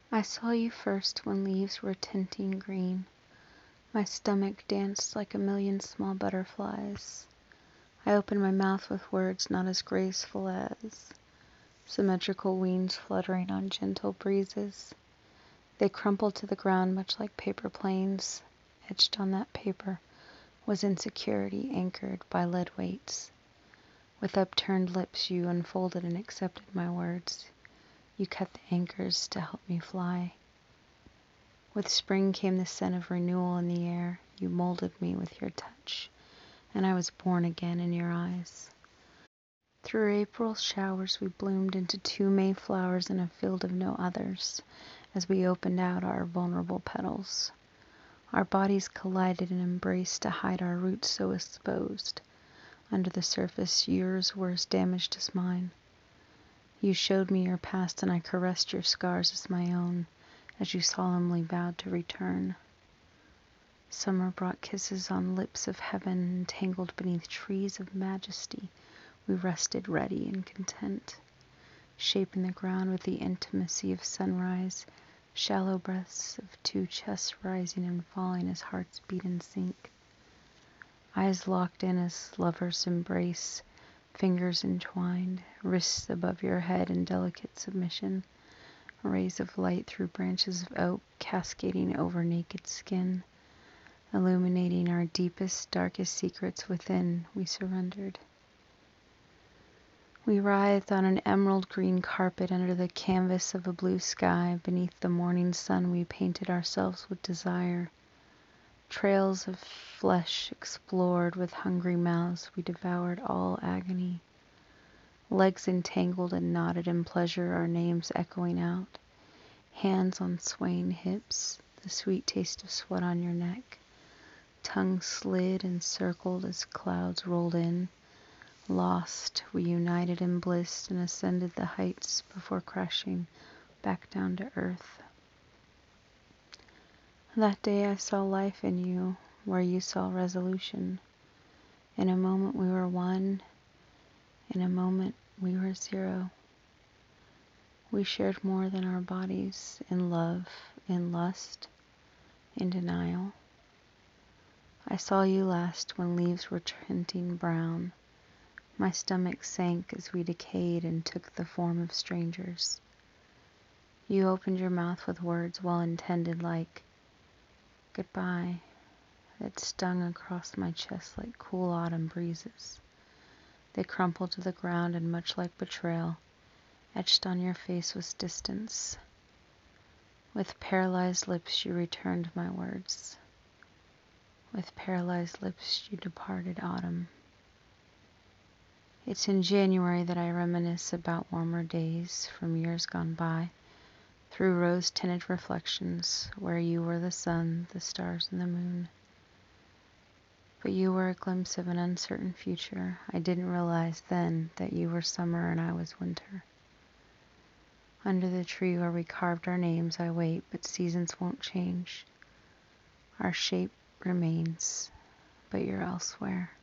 I saw you first when leaves were tinting green. My stomach danced like a million small butterflies. I opened my mouth with words not as graceful as symmetrical wings fluttering on gentle breezes. They crumpled to the ground much like paper planes. Etched on that paper was insecurity anchored by lead weights. With upturned lips you unfolded and accepted my words. You cut the anchors to help me fly. With spring came the scent of renewal in the air. You molded me with your touch, and I was born again in your eyes. Through April showers we bloomed into 2 May flowers in a field of no others, as we opened out our vulnerable petals. Our bodies collided and embraced to hide our roots so exposed. Under the surface, yours were as damaged as mine. You showed me your past, and I caressed your scars as my own, as you solemnly vowed to return. Summer brought kisses on lips of heaven, entangled beneath trees of majesty. We rested ready and content, shaping the ground with the intimacy of sunrise, shallow breaths of 2 chests rising and falling as hearts beat in sync. Eyes locked in as lovers embrace, fingers entwined, wrists above your head in delicate submission. Rays of light through branches of oak cascading over naked skin, illuminating our deepest, darkest secrets within. We surrendered. We writhed on an emerald green carpet under the canvas of a blue sky. Beneath the morning sun we painted ourselves with desire. Trails of flesh explored with hungry mouths, we devoured all agony. Legs entangled and knotted in pleasure, our names echoing out. Hands on swaying hips, the sweet taste of sweat on your neck. Tongue slid and circled as clouds rolled in. Lost, we united in bliss and ascended the heights before crashing back down to earth. That day I saw life in you, where you saw resolution. In a moment we were one, in a moment we were zero. We shared more than our bodies, in love, in lust, in denial. I saw you last when leaves were tinting brown. My stomach sank as we decayed and took the form of strangers. You opened your mouth with words well intended like goodbye that stung across my chest like cool autumn breezes. They crumpled to the ground, and much like betrayal, etched on your face was distance. With paralyzed lips you returned my words. With paralyzed lips you departed autumn. It's in January that I reminisce about warmer days from years gone by, through rose-tinted reflections where you were the sun, the stars, and the moon. But you were a glimpse of an uncertain future. I didn't realize then that you were summer and I was winter. Under the tree where we carved our names I wait, but seasons won't change. Our shape remains, but you're elsewhere.